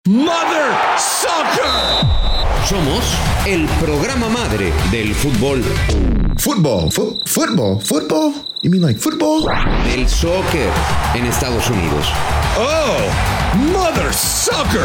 Mother Soccer. Somos el programa madre del fútbol. Football? You mean like football? Del soccer en Estados Unidos. Oh, Mother Soccer.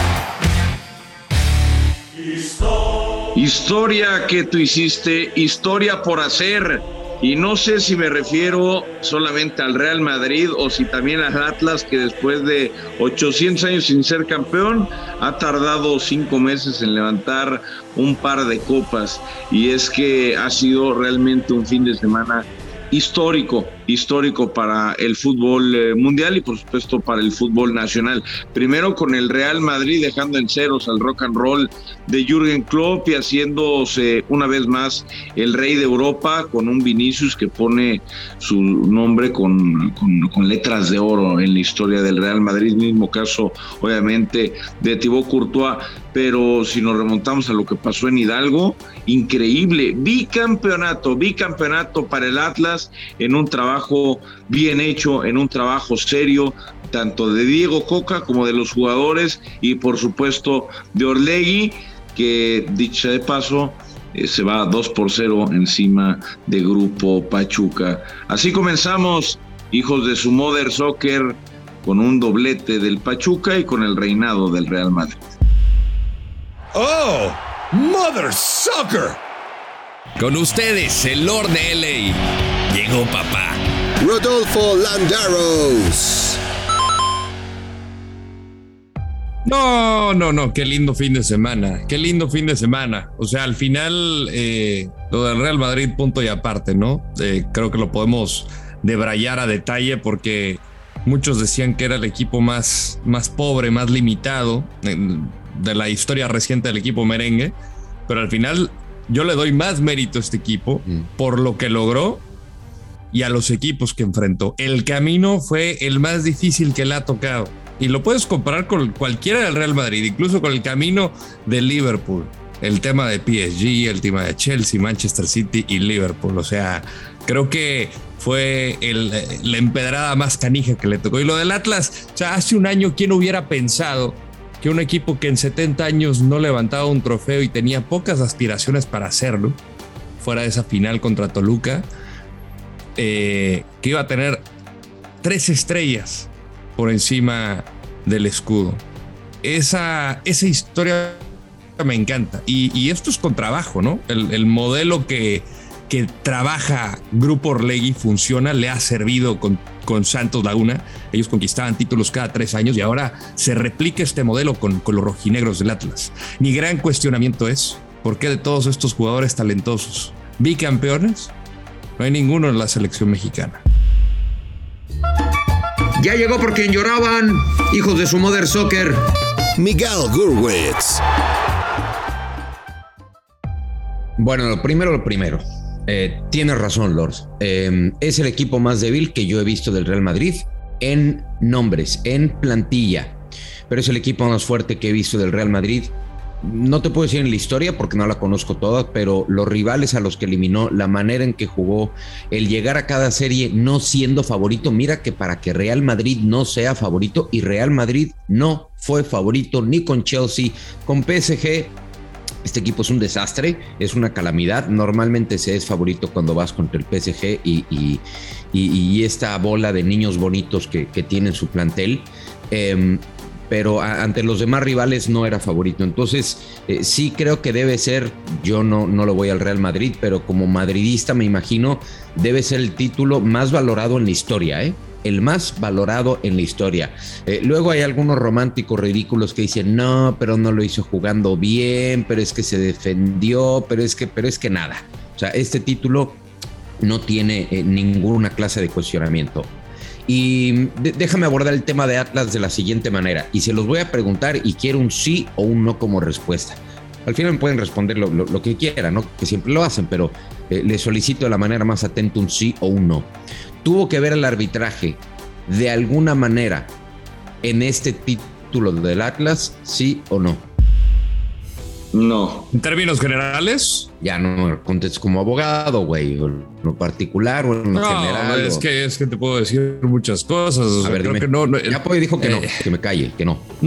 Historia que tú hiciste, historia por hacer. Y no sé si me refiero solamente al Real Madrid o si también al Atlas, que después de 800 años sin ser campeón, ha tardado 5 meses en levantar un par de copas. Y es que ha sido realmente un fin de semana histórico para el fútbol mundial y por supuesto para el fútbol nacional. Primero con el Real Madrid dejando en ceros al rock and roll de Jürgen Klopp y haciéndose una vez más el rey de Europa, con un Vinicius que pone su nombre con letras de oro en la historia del Real Madrid, mismo caso obviamente de Thibaut Courtois. Pero si nos remontamos a lo que pasó en Hidalgo, increíble, bicampeonato para el Atlas, en un trabajo bien hecho, en un trabajo serio, tanto de Diego Coca como de los jugadores y por supuesto de Orlegui, que dicho de paso se va 2-0 encima de Grupo Pachuca. Así comenzamos, hijos de su Mother Soccer, con un doblete del Pachuca y con el reinado del Real Madrid. Oh, Mother Soccer. Con ustedes, el Lord de LA. Llegó papá. Rodolfo Landeros. No, qué lindo fin de semana. O sea, al final, lo del Real Madrid, punto y aparte, ¿no? Creo que lo podemos debrayar a detalle porque muchos decían que era el equipo más pobre, más limitado de la historia reciente del equipo merengue, pero al final yo le doy más mérito a este equipo por lo que logró y a los equipos que enfrentó. El camino fue el más difícil que le ha tocado y lo puedes comparar con cualquiera del Real Madrid, incluso con el camino de Liverpool, el tema de PSG, el tema de Chelsea, Manchester City y Liverpool. O sea, creo que fue la empedrada más canija que le tocó. Y lo del Atlas, o sea, hace un año, ¿quién hubiera pensado que un equipo que en 70 años no levantaba un trofeo y tenía pocas aspiraciones para hacerlo, fuera de esa final contra Toluca, que iba a tener 3 estrellas por encima del escudo? Esa historia me encanta. Y esto es con trabajo, ¿no? El modelo que trabaja Grupo Orlegui funciona, le ha servido con Santos Laguna. Ellos conquistaban títulos cada 3 años y ahora se replica este modelo con los rojinegros del Atlas. Mi gran cuestionamiento es: ¿por qué de todos estos jugadores talentosos bicampeones no hay ninguno en la selección mexicana? Ya llegó por quien lloraban, hijos de su Mother Soccer, Miguel Gurwitz. Bueno, lo primero. Tienes razón, Lord. Es el equipo más débil que yo he visto del Real Madrid en nombres, en plantilla. Pero es el equipo más fuerte que he visto del Real Madrid. No te puedo decir en la historia porque no la conozco toda, pero los rivales a los que eliminó, la manera en que jugó, el llegar a cada serie no siendo favorito. Mira que para que Real Madrid no sea favorito, y Real Madrid no fue favorito ni con Chelsea, con PSG. Este equipo es un desastre, es una calamidad. Normalmente se es favorito cuando vas contra el PSG y esta bola de niños bonitos que tiene en su plantel. Pero ante los demás rivales no era favorito. Entonces, sí creo que debe ser, yo no lo voy al Real Madrid, pero como madridista me imagino, debe ser el título más valorado en la historia, el más valorado en la historia. Luego hay algunos románticos ridículos que dicen, no, pero no lo hizo jugando bien, pero es que se defendió, pero es que nada. O sea, este título no tiene ninguna clase de cuestionamiento. Y déjame abordar el tema de Atlas de la siguiente manera, y se los voy a preguntar y quiero un sí o un no como respuesta. Al final me pueden responder lo que quieran, ¿no? Que siempre lo hacen, pero les solicito de la manera más atenta un sí o un no. ¿Tuvo que ver el arbitraje de alguna manera en este título del Atlas, sí o no? No. ¿En términos generales? Ya no contestes como abogado, güey, o en lo particular o en lo general. No, es que te puedo decir muchas cosas. A ver, creo dime. que no. Ya Poy dijo que no, que me calle, que no. No,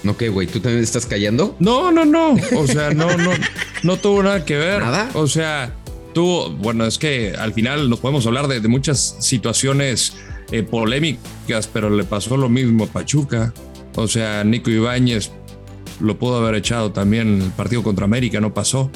¿No qué, güey? ¿Tú también estás callando? No. O sea, no tuvo nada que ver. ¿Nada? O sea, bueno, es que al final nos podemos hablar de muchas situaciones polémicas, pero le pasó lo mismo a Pachuca. O sea, Nico Ibáñez lo pudo haber echado también en el partido contra América, no pasó.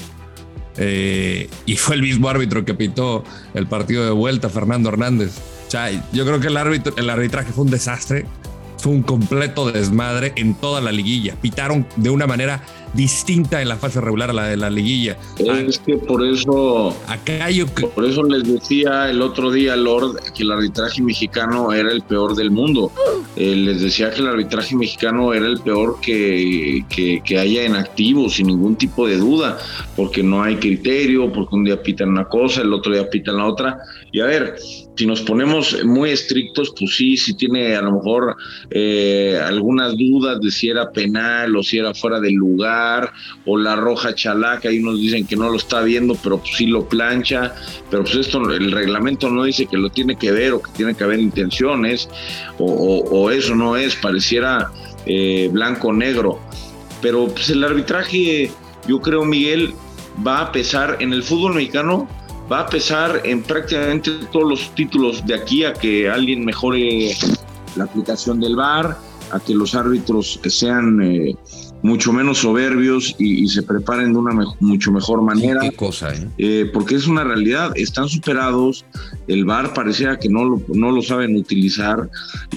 Y fue el mismo árbitro que pitó el partido de vuelta, Fernando Hernández. O sea, yo creo que el arbitraje fue un desastre. Fue un completo desmadre en toda la liguilla. Pitaron de una manera distinta en la fase regular a la de la liguilla. Es que por eso les decía el otro día, Lord, que el arbitraje mexicano era el peor del mundo. Les decía que el arbitraje mexicano era el peor que haya en activo, sin ningún tipo de duda, porque no hay criterio, porque un día pitan una cosa, el otro día pitan la otra. Y a ver, si nos ponemos muy estrictos, pues sí tiene a lo mejor algunas dudas de si era penal o si era fuera del lugar, o la roja chalaca, y unos dicen que no lo está viendo, pero pues sí lo plancha, pero pues esto, el reglamento no dice que lo tiene que ver o que tiene que haber intenciones, o eso no es, pareciera blanco-negro, pero pues el arbitraje, yo creo, Miguel, va a pesar en el fútbol mexicano, va a pesar en prácticamente todos los títulos de aquí a que alguien mejore la aplicación del VAR, a que los árbitros sean mucho menos soberbios y se preparen de una mucho mejor manera. Qué cosa, ¿eh? Porque es una realidad, están superados, el VAR pareciera que no lo saben utilizar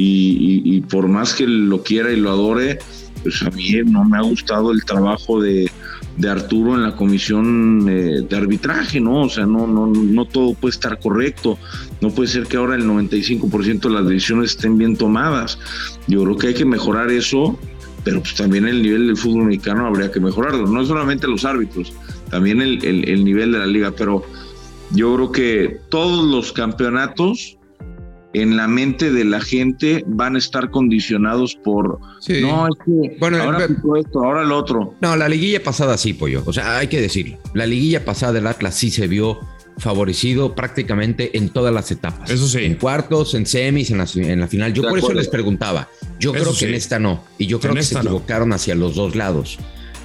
y por más que lo quiera y lo adore, pues a mí no me ha gustado el trabajo de Arturo en la comisión de arbitraje, ¿no? O sea, no todo puede estar correcto. No puede ser que ahora el 95% de las decisiones estén bien tomadas. Yo creo que hay que mejorar eso, pero pues también el nivel del fútbol mexicano habría que mejorarlo. No solamente los árbitros, también el nivel de la liga. Pero yo creo que todos los campeonatos en la mente de la gente van a estar condicionados por sí. No, es que bueno, ahora esto, ahora lo otro. No, la liguilla pasada sí, Pollo. O sea, hay que decirlo. La liguilla pasada del Atlas sí se vio favorecido prácticamente en todas las etapas. Eso sí. En cuartos, en semis, en la final. Yo por eso les preguntaba. Yo creo que en esta no. Y yo creo que se equivocaron hacia los dos lados.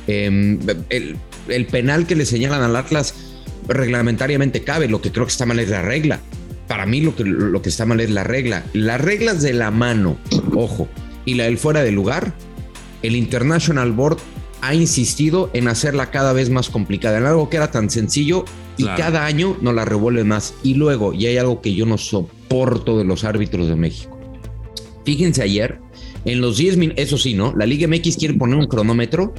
El penal que le señalan al Atlas reglamentariamente cabe. Lo que creo que está mal es la regla. Para mí lo que está mal es la regla. Las reglas de la mano, ojo, y la del fuera de lugar, el International Board ha insistido en hacerla cada vez más complicada, en algo que era tan sencillo y claro, cada año nos la revuelve más. Y luego, y hay algo que yo no soporto de los árbitros de México. Fíjense ayer, en los 10 minutos, eso sí, ¿no? La Liga MX quiere poner un cronómetro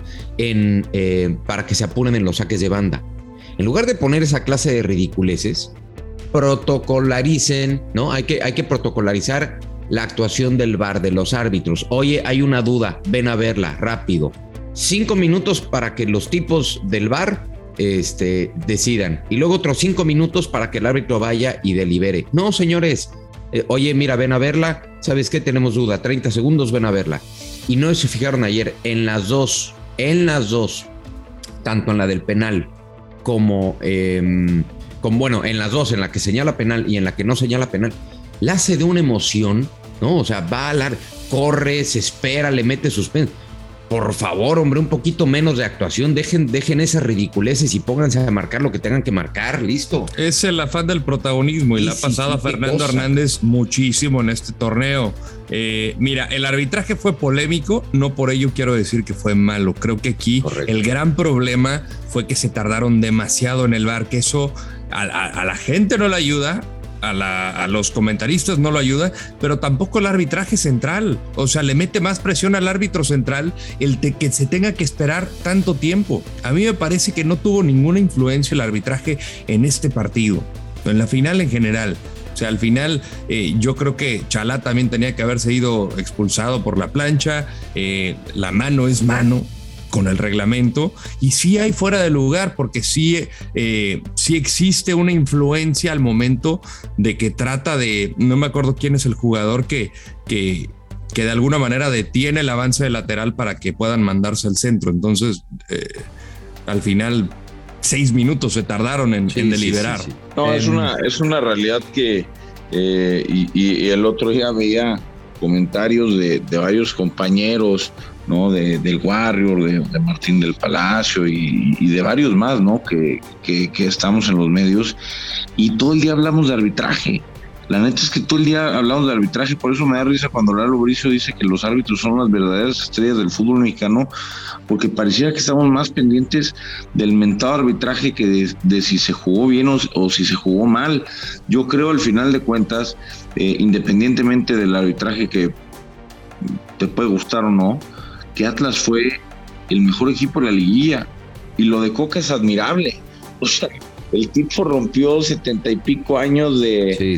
para que se apuren en los saques de banda. En lugar de poner esa clase de ridiculeces, protocolaricen, ¿no? Hay que protocolarizar la actuación del VAR, de los árbitros. Oye, hay una duda, ven a verla, rápido. 5 minutos para que los tipos del VAR decidan. Y luego otros 5 minutos para que el árbitro vaya y delibere. No, señores, oye, mira, ven a verla. ¿Sabes qué? Tenemos duda. 30 segundos, ven a verla. Y no se fijaron ayer en las dos, tanto en la del penal como bueno, en las dos, en la que señala penal y en la que no señala penal, la hace de una emoción, ¿no? O sea, va a hablar, corre, se espera, le mete suspenso. Por favor, hombre, un poquito menos de actuación, dejen esas ridiculeces y pónganse a marcar lo que tengan que marcar, listo. Es el afán del protagonismo y le ha pasado a Fernando Hernández muchísimo en este torneo. Mira, el arbitraje fue polémico, no por ello quiero decir que fue malo. Creo que aquí el gran problema fue que se tardaron demasiado en el VAR, que eso a la gente no le ayuda, a los comentaristas no lo ayuda, pero tampoco el arbitraje central. O sea, le mete más presión al árbitro central que se tenga que esperar tanto tiempo. A mí me parece que no tuvo ninguna influencia el arbitraje en este partido, en la final en general. O sea, al final yo creo que Chalá también tenía que haberse ido expulsado por la plancha. La mano es mano con el reglamento, y sí hay fuera de lugar, porque sí existe una influencia al momento de que trata de, no me acuerdo quién es el jugador que de alguna manera detiene el avance del lateral para que puedan mandarse al centro. Entonces, al final 6 minutos se tardaron en deliberar. Sí. No, es una realidad que y el otro día veía comentarios de varios compañeros ¿no? Del Warrior, de Martín del Palacio y de varios más, ¿no? Que estamos en los medios y todo el día hablamos de arbitraje. La neta es que todo el día hablamos de arbitraje, por eso me da risa cuando Lalo Bricio dice que los árbitros son las verdaderas estrellas del fútbol mexicano, porque pareciera que estamos más pendientes del mentado arbitraje que de si se jugó bien o si se jugó mal. Yo creo, al final de cuentas, independientemente del arbitraje que te puede gustar o no, que Atlas fue el mejor equipo de la liguilla, y lo de Coca es admirable. O sea, el tipo rompió 70 y pico años de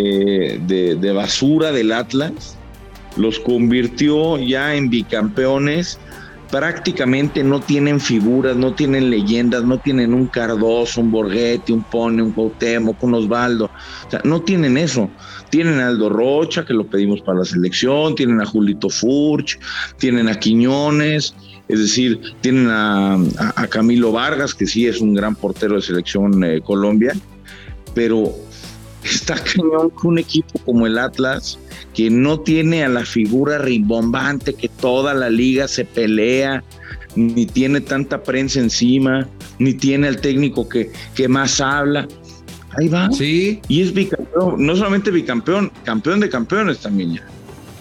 basura del Atlas, los convirtió ya en bicampeones. Prácticamente no tienen figuras, no tienen leyendas, no tienen un Cardoso, un Borghetti, un Pone, un Cuauhtémoc, un Osvaldo. O sea, no tienen eso. Tienen a Aldo Rocha, que lo pedimos para la selección, tienen a Julito Furch, tienen a Quiñones, es decir, tienen a Camilo Vargas, que sí es un gran portero de selección Colombia, pero está cañón que un equipo como el Atlas, que no tiene a la figura rimbombante que toda la liga se pelea, ni tiene tanta prensa encima, ni tiene al técnico que más habla, ahí va, sí, y es bicampeón, no solamente bicampeón, campeón de campeones también ya.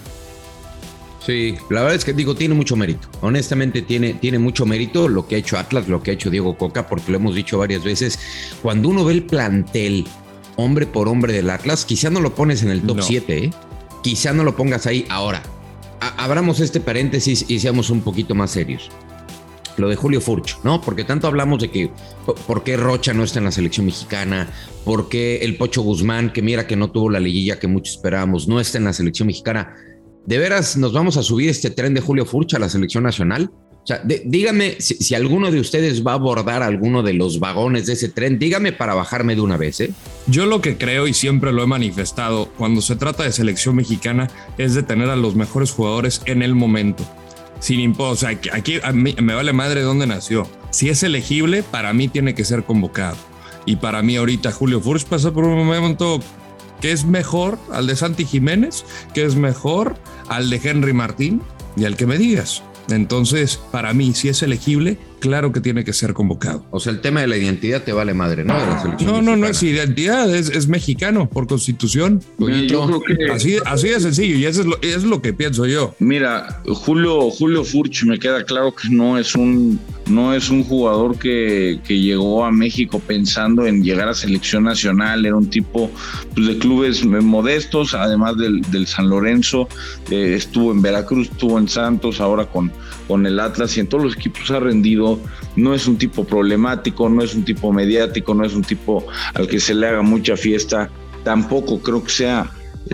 Sí, la verdad es que tiene mucho mérito. Honestamente tiene mucho mérito lo que ha hecho Atlas, lo que ha hecho Diego Coca, porque lo hemos dicho varias veces. Cuando uno ve el plantel hombre por hombre del Atlas, quizá no lo pones en el top 7, quizá no lo pongas ahí. Ahora, abramos este paréntesis y seamos un poquito más serios. Lo de Julio Furch, ¿no? Porque tanto hablamos de que por qué Rocha no está en la selección mexicana, por qué el Pocho Guzmán, que mira que no tuvo la liguilla que muchos esperábamos, no está en la selección mexicana. ¿De veras nos vamos a subir este tren de Julio Furch a la selección nacional? O sea, dígame si alguno de ustedes va a abordar alguno de los vagones de ese tren, dígame para bajarme de una vez, ¿eh? Yo lo que creo, y siempre lo he manifestado, cuando se trata de selección mexicana, es de tener a los mejores jugadores en el momento. O sea, aquí a mí me vale madre dónde nació. Si es elegible, para mí tiene que ser convocado. Y para mí ahorita Julio Furch pasa por un momento que es mejor al de Santi Jiménez, que es mejor al de Henry Martín, y al que me digas. Entonces, para mí, si es elegible, claro que tiene que ser convocado. O sea, el tema de la identidad te vale madre, ¿no? De la selección no es identidad, es mexicano por constitución. Yo creo que así de sencillo, y eso es lo que pienso yo. Mira, Julio Furch me queda claro que no es un jugador que llegó a México pensando en llegar a selección nacional. Era un tipo pues, de clubes modestos, además del San Lorenzo, estuvo en Veracruz, estuvo en Santos, ahora con el Atlas, y en todos los equipos ha rendido. No es un tipo problemático, no es un tipo mediático, no es un tipo al que se le haga mucha fiesta. Tampoco creo que sea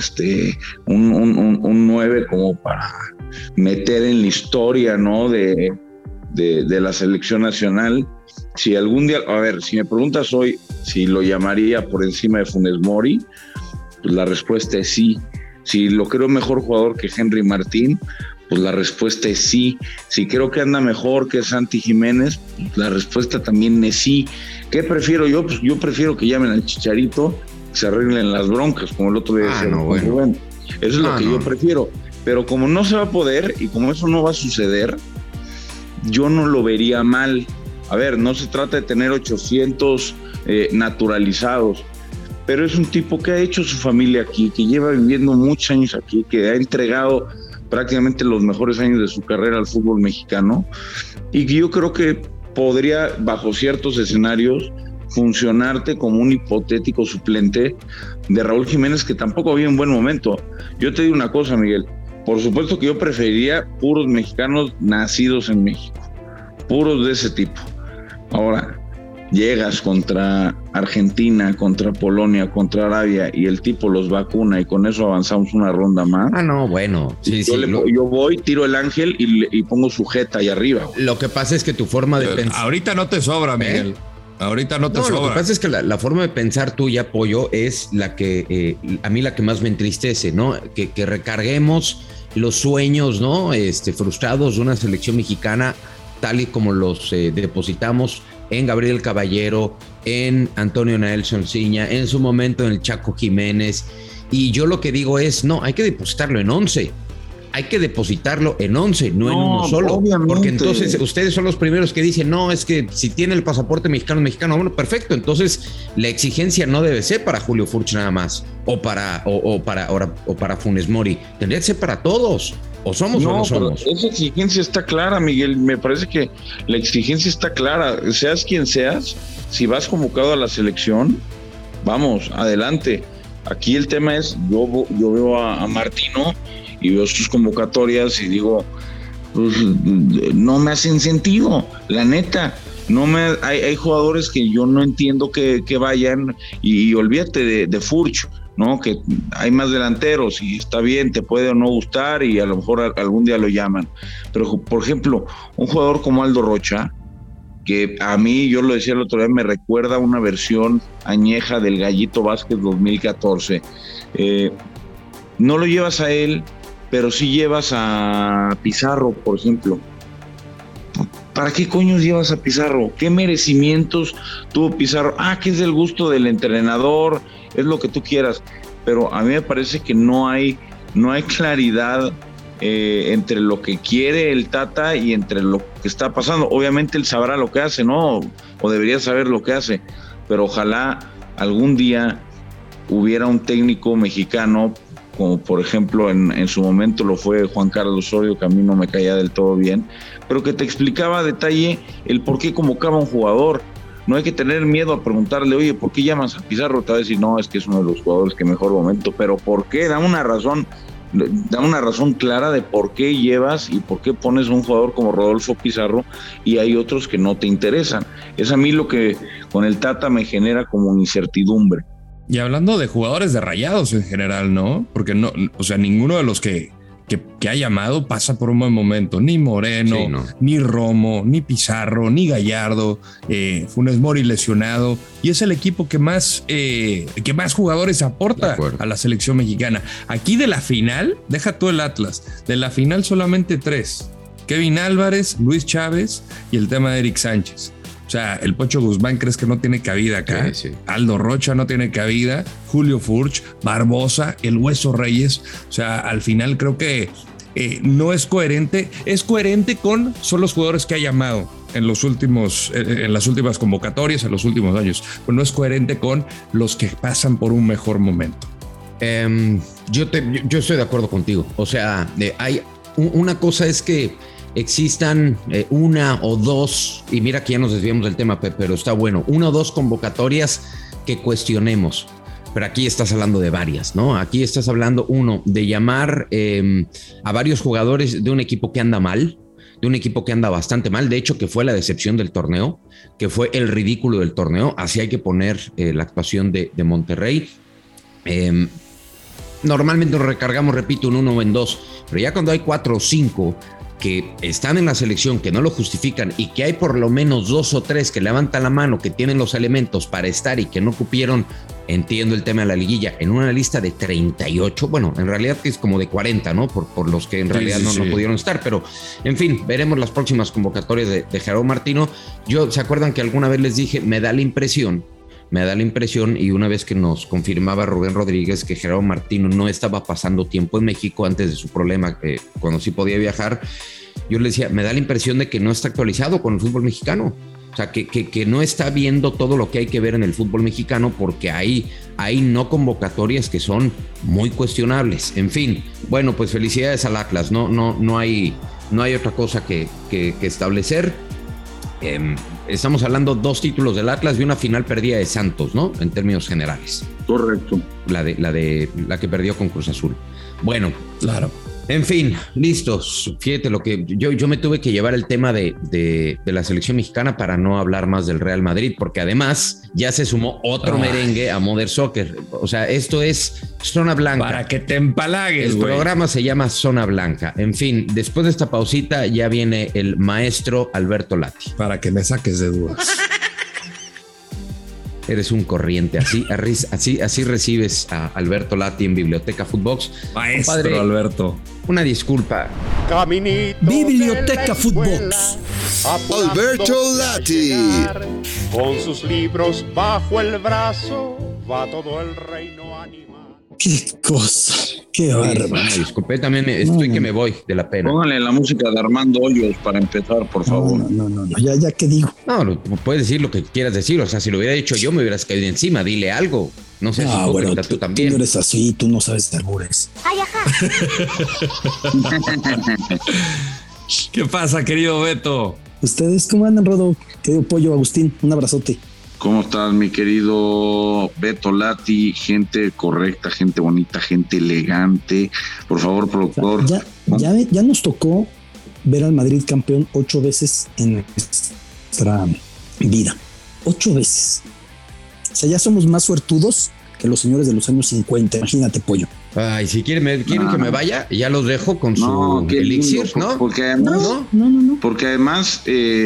un 9 como para meter en la historia, ¿no? de la selección nacional. Si algún día, si me preguntas hoy si lo llamaría por encima de Funes Mori, pues la respuesta es sí. Si lo creo mejor jugador que Henry Martín, pues la respuesta es sí. Si creo que anda mejor que Santi Jiménez, pues la respuesta también es sí. ¿Qué prefiero yo? Pues yo prefiero que llamen al Chicharito, que se arreglen las broncas, como el otro día decía. Bueno. Eso es lo que yo prefiero. Pero como no se va a poder y como eso no va a suceder, yo no lo vería mal. A ver, no se trata de tener 800 naturalizados, pero es un tipo que ha hecho su familia aquí, que lleva viviendo muchos años aquí, que ha entregado prácticamente los mejores años de su carrera al fútbol mexicano, y que yo creo que podría, bajo ciertos escenarios, funcionarte como un hipotético suplente de Raúl Jiménez, que tampoco había un buen momento. Yo te digo una cosa, Miguel, por supuesto que yo preferiría puros mexicanos nacidos en México, puros de ese tipo. Ahora, llegas contra Argentina, contra Polonia, contra Arabia, y el tipo los vacuna y con eso avanzamos una ronda más. Bueno. Sí, yo voy, tiro el ángel y pongo sujeta ahí arriba. Lo que pasa es que tu forma de pensar... Ahorita no te sobra, Miguel. Ahorita no te sobra. Lo que pasa es que la forma de pensar tuya, Pollo, es la que a mí la que más me entristece, ¿no? Que recarguemos los sueños, ¿no? Frustrados de una selección mexicana, tal y como los depositamos en Gabriel Caballero, en Antonio Nelson Ciña, en su momento en el Chaco Jiménez. Y yo lo que digo es, no, hay que depositarlo en 11. hay que depositarlo en 11, no en uno solo. Obviamente. Porque entonces ustedes son los primeros que dicen, no, es que si tiene el pasaporte mexicano, bueno, perfecto. Entonces la exigencia no debe ser para Julio Furch nada más, o para Funes Mori. Tendría que ser para todos. ¿O somos o no somos? Esa exigencia está clara, Miguel. Me parece que la exigencia está clara. Seas quien seas, si vas convocado a la selección, vamos, adelante. Aquí el tema es, yo veo a Martino y veo sus convocatorias y digo, pues, no me hacen sentido, la neta. Hay jugadores que yo no entiendo que vayan y olvídate de Furch, ¿no? Que hay más delanteros y está bien, te puede o no gustar y a lo mejor algún día lo llaman. Pero, por ejemplo, un jugador como Aldo Rocha, que a mí, yo lo decía el otro día, me recuerda una versión añeja del Gallito Vázquez 2014. No lo llevas a él, pero sí llevas a Pizarro, por ejemplo. ¿Para qué coños llevas a Pizarro? ¿Qué merecimientos tuvo Pizarro? Que es del gusto del entrenador, es lo que tú quieras. Pero a mí me parece que no hay claridad entre lo que quiere el Tata y entre lo que está pasando. Obviamente él sabrá lo que hace, ¿no? O debería saber lo que hace. Pero ojalá algún día hubiera un técnico mexicano, como por ejemplo en su momento lo fue Juan Carlos Osorio, que a mí no me caía del todo bien, pero que te explicaba a detalle el por qué convocaba a un jugador. No hay que tener miedo a preguntarle, oye, ¿por qué llamas a Pizarro? Te va a decir, no, es que es uno de los jugadores que mejor momento, pero ¿por qué? Da una razón clara de por qué llevas y por qué pones a un jugador como Rodolfo Pizarro y hay otros que no te interesan. Es a mí lo que con el Tata me genera como incertidumbre. Y hablando de jugadores de Rayados en general, ¿no? Porque no, o sea, ninguno de los que ha llamado pasa por un buen momento. Ni Moreno, sí, no. Ni Romo, ni Pizarro, ni Gallardo, Funes Mori lesionado. Y es el equipo que más jugadores aporta a la selección mexicana. Aquí de la final, deja tú el Atlas, de la final solamente 3. Kevin Álvarez, Luis Chávez y el tema de Eric Sánchez. O sea, el Pocho Guzmán, ¿crees que no tiene cabida acá? Sí. Aldo Rocha no tiene cabida, Julio Furch, Barbosa, el Hueso Reyes. O sea, al final creo que no es coherente. Es coherente son los jugadores que ha llamado en las últimas convocatorias, en los últimos años. Pero no es coherente con los que pasan por un mejor momento. Yo estoy de acuerdo contigo. O sea, hay una cosa es que existan una o dos, y mira que ya nos desviamos del tema, pero está bueno, una o dos convocatorias que cuestionemos, pero aquí estás hablando de varias, ¿no? Aquí estás hablando, uno, de llamar a varios jugadores de un equipo que anda mal, de un equipo que anda bastante mal, de hecho que fue la decepción del torneo, que fue el ridículo del torneo, así hay que poner la actuación de Monterrey. Normalmente nos recargamos, repito, en 1 o en 2, pero ya cuando hay 4 o 5 que están en la selección, que no lo justifican y que hay por lo menos 2 o 3 que levantan la mano, que tienen los elementos para estar y que no cupieron, entiendo el tema de la liguilla, en una lista de 38, bueno, en realidad es como de 40, ¿no? Por los que en realidad no pudieron estar, pero en fin, veremos las próximas convocatorias de Gerardo Martino. ¿Se acuerdan que alguna vez les dije, me da la impresión, y una vez que nos confirmaba Rubén Rodríguez que Gerardo Martino no estaba pasando tiempo en México antes de su problema, cuando sí podía viajar, yo le decía, me da la impresión de que no está actualizado con el fútbol mexicano. O sea, que no está viendo todo lo que hay que ver en el fútbol mexicano, porque hay no convocatorias que son muy cuestionables. En fin, bueno, pues felicidades al Atlas. No hay otra cosa que establecer. Estamos hablando 2 títulos del Atlas y una final perdida de Santos, ¿no? En términos generales. Correcto. La que perdió con Cruz Azul. Bueno, claro. En fin, listos. Fíjate lo que yo me tuve que llevar el tema de la selección mexicana para no hablar más del Real Madrid, porque además ya se sumó otro merengue a Modern Soccer. O sea, esto es Zona Blanca. Para que te empalagues, El programa se llama Zona Blanca. En fin, después de esta pausita ya viene el maestro Alberto Lati. Para que me saques de dudas. Eres un corriente, así recibes a Alberto Lati en Biblioteca Footbox. Maestro Padre, Alberto. Una disculpa. Caminito Biblioteca Footbox. Alberto Lati. Con sus libros bajo el brazo va todo el reino animal. Qué cosa, qué bárbaro. Disculpe, también estoy que me voy de la pena. Póngale la música de Armando Hoyos para empezar, por favor. No, ya que digo. No, puedes decir lo que quieras decir. O sea, si lo hubiera dicho yo, me hubieras caído encima. Dile algo. No sé si bueno, tú también. Tú no eres así, tú no sabes de albures. Ay, ajá. ¿Qué pasa, querido Beto? ¿Ustedes cómo andan, Rodo? Querido Pollo, Agustín, un abrazote. ¿Cómo estás, mi querido Beto Lati? Gente correcta, gente bonita, gente elegante. Por favor, productor. Ya nos tocó ver al Madrid campeón 8 veces en nuestra vida. 8 veces. O sea, ya somos más suertudos que los señores de los años 50. Imagínate, Pollo. Ay, si quieren que me vaya, ya los dejo con su elixir, lindo, ¿no? Porque además, No. Porque además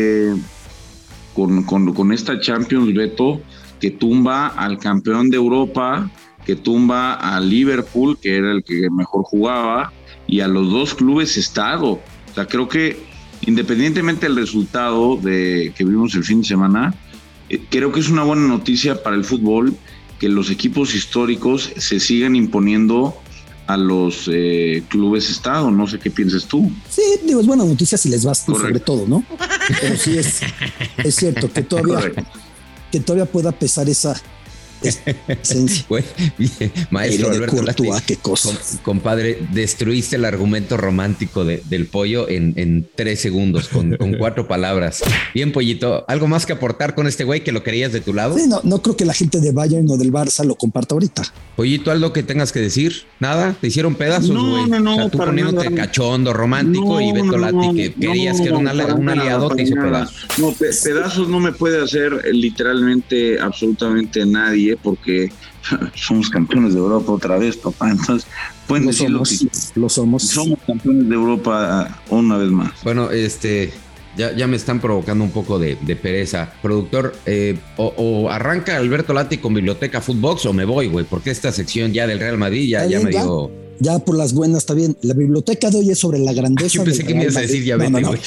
con esta Champions, Beto, que tumba al campeón de Europa, que tumba a Liverpool, que era el que mejor jugaba, y a los 2 clubes estado. O sea, creo que independientemente del resultado que vimos el fin de semana, creo que es una buena noticia para el fútbol que los equipos históricos se sigan imponiendo a los clubes estado. No sé qué piensas tú. Sí, digo, es buena noticia si les basta, sobre todo, ¿no? Pero sí es cierto que todavía pueda pesar esa esencia. Maestro Alberto Lati, qué cosa. Compadre, destruiste el argumento romántico del pollo en 3 segundos con 4 palabras. Bien, Pollito, ¿algo más que aportar con este güey que lo querías de tu lado? Sí, no creo que la gente de Bayern o del Barça lo comparta ahorita. Pollito, ¿algo que tengas que decir? ¿Nada? ¿Te hicieron pedazos, güey? No, o sea, tú poniéndote nada. Cachondo, romántico, y Beto Lati, que querías que era un aliado, te hizo pedazos. No, pedazos no me puede hacer literalmente absolutamente nadie, porque somos campeones de Europa otra vez, papá. Entonces, pueden decirlo. Lo somos. Somos campeones de Europa una vez más. Bueno, ya me están provocando un poco de pereza. Productor, o arranca Alberto Lati con Biblioteca Footbox o me voy, güey, porque esta sección ya del Real Madrid ya me dio... Ya por las buenas, está bien. La biblioteca de hoy es sobre la grandeza. Yo pensé que me ibas a decir ya vete, güey.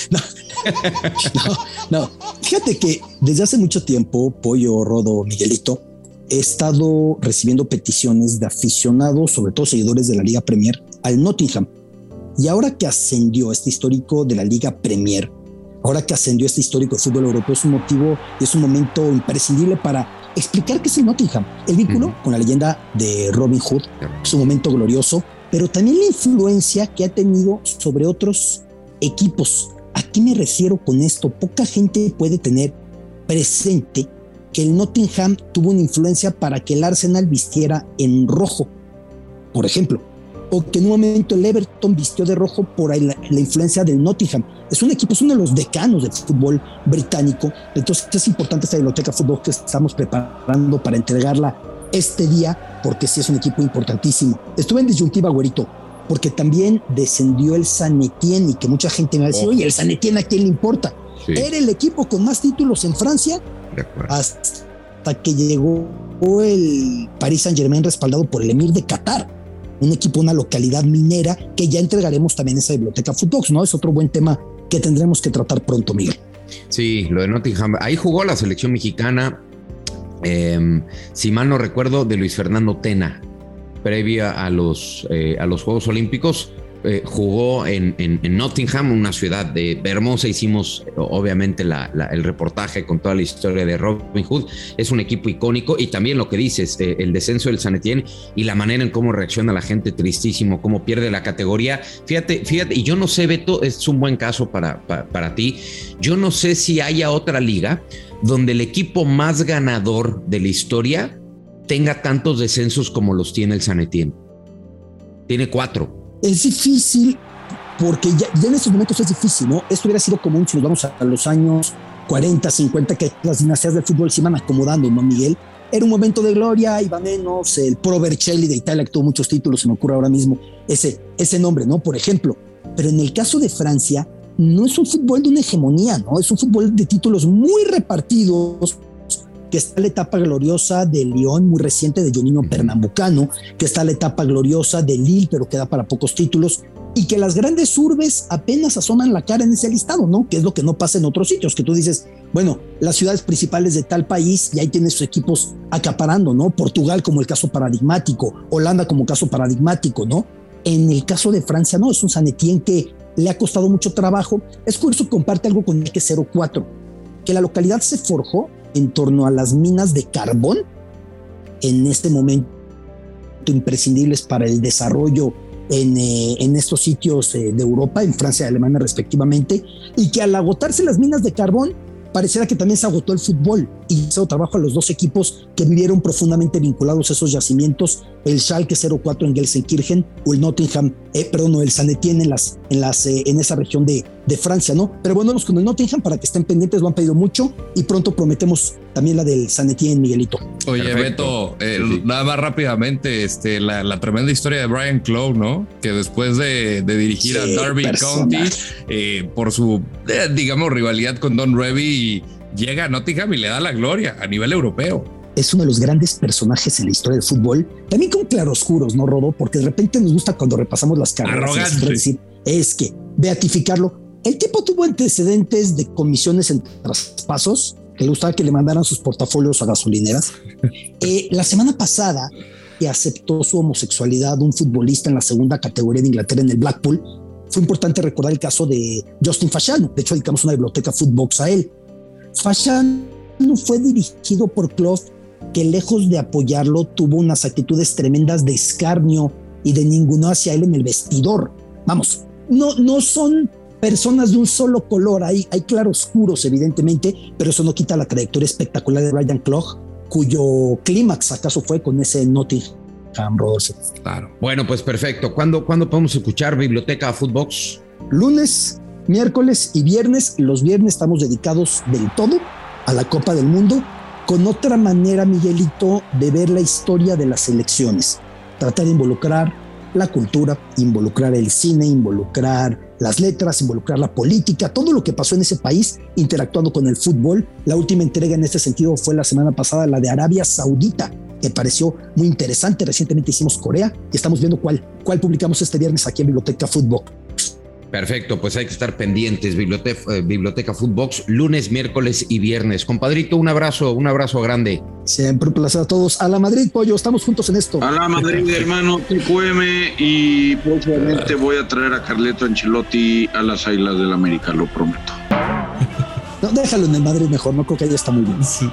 No. Fíjate que desde hace mucho tiempo, Pollo, Rodo, Miguelito, he estado recibiendo peticiones de aficionados, sobre todo seguidores de la Liga Premier, al Nottingham. Y ahora que ascendió este histórico de la Liga Premier, ahora que ascendió este histórico de fútbol europeo, es un momento imprescindible para explicar qué es el Nottingham. El vínculo con la leyenda de Robin Hood es un momento glorioso, pero también la influencia que ha tenido sobre otros equipos. ¿A qué me refiero con esto? Poca gente puede tener presente que el Nottingham tuvo una influencia para que el Arsenal vistiera en rojo, por ejemplo, o que en un momento el Everton vistió de rojo por la influencia del Nottingham. Es un equipo, es uno de los decanos del fútbol británico. Entonces es importante esta biblioteca de fútbol que estamos preparando para entregarla este día, porque sí es un equipo importantísimo. Estuve en disyuntiva, güerito, porque también descendió el San Etienne, y que mucha gente me va a decir, oye, el San Etienne, ¿a quién le importa? Sí. Era el equipo con más títulos en Francia hasta que llegó el Paris Saint-Germain, respaldado por el emir de Qatar, un equipo, una localidad minera, que ya entregaremos también esa biblioteca Footbox, ¿no? Es otro buen tema que tendremos que tratar pronto, Miguel. Sí, lo de Nottingham. Ahí jugó la selección mexicana, si mal no recuerdo, de Luis Fernando Tena, previa a los Juegos Olímpicos. Jugó en Nottingham, una ciudad hermosa. Hicimos obviamente el reportaje con toda la historia de Robin Hood. Es un equipo icónico, y también lo que dices, el descenso del San Etienne y la manera en cómo reacciona la gente, tristísimo, cómo pierde la categoría. Fíjate, y yo no sé, Beto, es un buen caso para ti. Yo no sé si haya otra liga donde el equipo más ganador de la historia tenga tantos descensos como los tiene el San Etienne. Tiene 4. Es difícil, porque ya en estos momentos es difícil, ¿no? Esto hubiera sido común si nos vamos a los años 40, 50, que las dinastías del fútbol se iban acomodando, ¿no, Miguel? Era un momento de gloria, iba menos, el Pro Vercelli de Italia, que tuvo muchos títulos, se me ocurre ahora mismo ese nombre, ¿no? Por ejemplo. Pero en el caso de Francia, no es un fútbol de una hegemonía, ¿no? Es un fútbol de títulos muy repartidos, que está la etapa gloriosa de Lyon, muy reciente, de Giannino Pernambucano, que está la etapa gloriosa de Lille, pero queda para pocos títulos. y que las grandes urbes apenas asoman la cara en ese listado, ¿no? Que es lo que no pasa en otros sitios, que tú dices, bueno, las ciudades principales de tal país y ahí tienes sus equipos acaparando, ¿no? Portugal como el caso paradigmático, Holanda como caso paradigmático, ¿no? En el caso de Francia, no, es un Saint Etienne que le ha costado mucho trabajo. Es curioso que comparte algo con el que 04, que la localidad se forjó en torno a las minas de carbón en este momento imprescindibles para el desarrollo en estos sitios de Europa, en Francia y Alemania respectivamente, y que al agotarse las minas de carbón pareciera que también se agotó el fútbol y hizo trabajo a los dos equipos que vivieron profundamente vinculados a esos yacimientos, el Schalke 04 en Gelsenkirchen o el Nottingham, o el Saint Etienne en esa región de Francia, ¿no? Pero bueno, vamos con el Nottingham para que estén pendientes, lo han pedido mucho y pronto prometemos también la del Saint Etienne, Miguelito. Oye, Perfecto. Beto, nada más rápidamente, la tremenda historia de Brian Clough, ¿no? Que después de dirigir a Derby County, por su, digamos, rivalidad con Don Revie, llega a Nottingham y le da la gloria a nivel europeo. Es uno de los grandes personajes en la historia del fútbol, también con claroscuros, ¿no, Rodo? Porque de repente nos gusta cuando repasamos las carreras decir, es que beatificarlo. El tipo tuvo antecedentes de comisiones en traspasos, que le gustaba que le mandaran sus portafolios a gasolineras. La semana pasada, que aceptó su homosexualidad un futbolista en la segunda categoría de Inglaterra en el Blackpool, fue importante recordar el caso de Justin Fashanu. De hecho, dedicamos una biblioteca Footbox a él. Fashanu fue dirigido por Clough, que lejos de apoyarlo tuvo unas actitudes tremendas de escarnio y de ninguno hacia él en el vestidor. Vamos, no son personas de un solo color, hay claroscuros evidentemente, pero eso no quita la trayectoria espectacular de Brian Clough, cuyo clímax acaso fue con ese Nottingham, Rodolfo. Claro. Bueno, pues perfecto. ¿Cuándo podemos escuchar Biblioteca Footbox? Lunes, miércoles y viernes. Los viernes estamos dedicados del todo a la Copa del Mundo, con otra manera, Miguelito, de ver la historia de las elecciones. Tratar de involucrar la cultura, involucrar el cine, involucrar las letras, involucrar la política, todo lo que pasó en ese país interactuando con el fútbol. La última entrega en este sentido fue la semana pasada, la de Arabia Saudita, que pareció muy interesante. Recientemente hicimos Corea y estamos viendo cuál publicamos este viernes aquí en Biblioteca Fútbol. Perfecto, pues hay que estar pendientes. Biblioteca Footbox, lunes, miércoles y viernes. Compadrito, un abrazo grande. Siempre un placer a todos. A la Madrid, pollo, estamos juntos en esto. A la Madrid, hermano, TQM, y próximamente voy a traer a Carleto Ancelotti a las Águilas del América, lo prometo. No, déjalo en el Madrid mejor, no creo que ya está muy bien. Sí.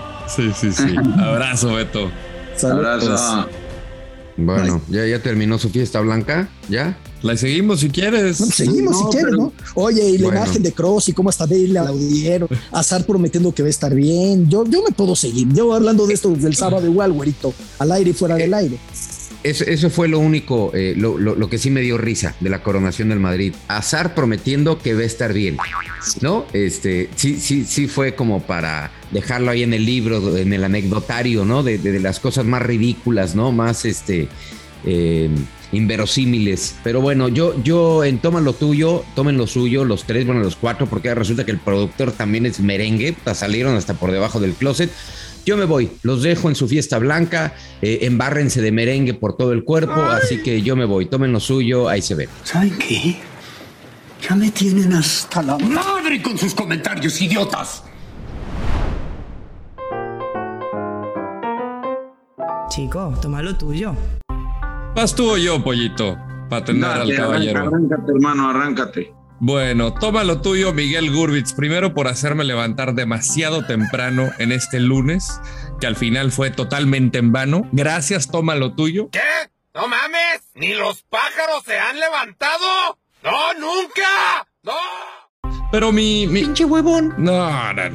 Abrazo, Beto. Saludos. Abrazo. Bueno, ya terminó su fiesta blanca, ¿ya? La seguimos si quieres. No, seguimos si quieres, ¿no? Oye, y la imagen de Kroos y cómo hasta Bale aplaudieron, Hazard prometiendo que va a estar bien. Yo me puedo seguir. Yo hablando de esto desde el sábado igual, güerito, al aire y fuera del aire. Eso fue lo único, lo que sí me dio risa de la coronación del Madrid. Hazard prometiendo que va a estar bien, ¿no? Sí fue como para dejarlo ahí en el libro, en el anecdotario, ¿no? De las cosas más ridículas, ¿no? Más inverosímiles. Pero bueno, yo en tomen lo suyo, los tres, bueno, los cuatro, porque resulta que el productor también es merengue, salieron hasta por debajo del closet. Yo me voy, los dejo en su fiesta blanca, embárrense de merengue por todo el cuerpo, así que yo me voy, tomen lo suyo, ahí se ven. ¿Saben qué? Ya me tienen hasta la madre con sus comentarios, idiotas. Chico, toma lo tuyo. Vas tú o yo, pollito, para atender al caballero. Arráncate, hermano, arráncate. Bueno, toma lo tuyo, Miguel Gurbitz. Primero por hacerme levantar demasiado temprano en este lunes, que al final fue totalmente en vano. Gracias, toma lo tuyo. ¿Qué? ¡No mames! ¡Ni los pájaros se han levantado! ¡No, nunca! ¡No! Pero mi... ¡Pinche huevón! No.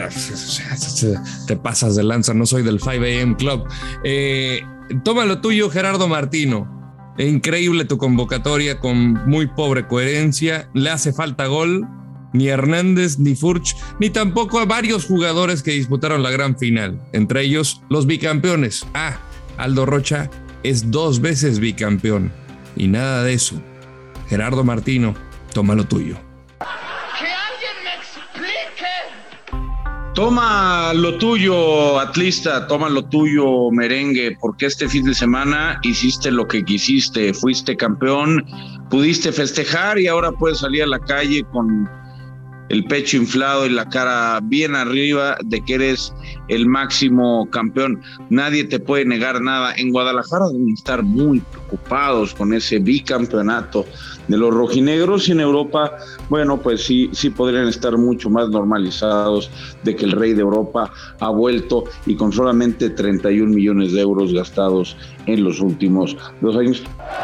Te pasas de lanza, no soy del 5 AM Club. Toma lo tuyo, Gerardo Martino. Increíble tu convocatoria con muy pobre coherencia. Le hace falta gol. Ni Hernández, ni Furch, ni tampoco a varios jugadores que disputaron la gran final. Entre ellos, los bicampeones. Aldo Rocha es 2 veces bicampeón. Y nada de eso. Gerardo Martino, toma lo tuyo. Toma lo tuyo, atlista, toma lo tuyo, merengue, porque este fin de semana hiciste lo que quisiste, fuiste campeón pudiste festejar y ahora puedes salir a la calle con el pecho inflado y la cara bien arriba de que eres el máximo campeón. Nadie te puede negar nada. En Guadalajara deben estar muy preocupados con ese bicampeonato de los rojinegros, y en Europa, bueno, pues sí podrían estar mucho más normalizados de que el rey de Europa ha vuelto, y con solamente 31 millones de euros gastados en los últimos 2 años.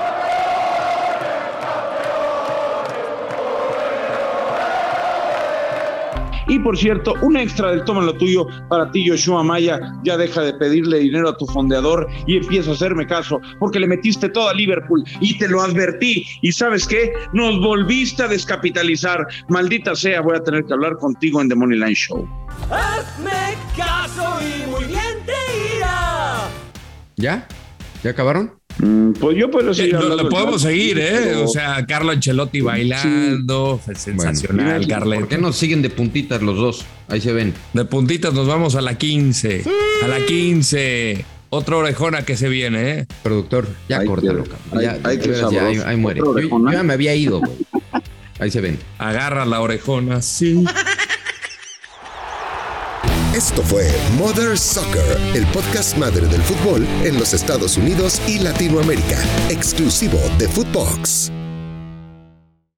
Y por cierto, un extra del Toma lo Tuyo para ti, Yoshua Maya. Ya deja de pedirle dinero a tu fondeador y empieza a hacerme caso, porque le metiste todo a Liverpool y te lo advertí. ¿Y sabes qué? Nos volviste a descapitalizar. Maldita sea, voy a tener que hablar contigo en The Moneyline Show. Hazme caso y muy bien te irá. ¿Ya? ¿Ya acabaron? Pues yo puedo seguir lo podemos seguir, pero... O sea, Carlo Ancelotti bailando, sí. Sensacional, bueno, Carleto. ¿Por qué no siguen de puntitas los dos? Ahí se ven. De puntitas nos vamos a la 15. Sí. A la 15. Otra orejona que se viene, ¿eh? Productor, ya córtalo. Ahí muere. Yo ya me había ido, güey. Ahí se ven. Agarra la orejona, sí. Esto fue Mother Soccer, el podcast madre del fútbol en los Estados Unidos y Latinoamérica, exclusivo de Footbox.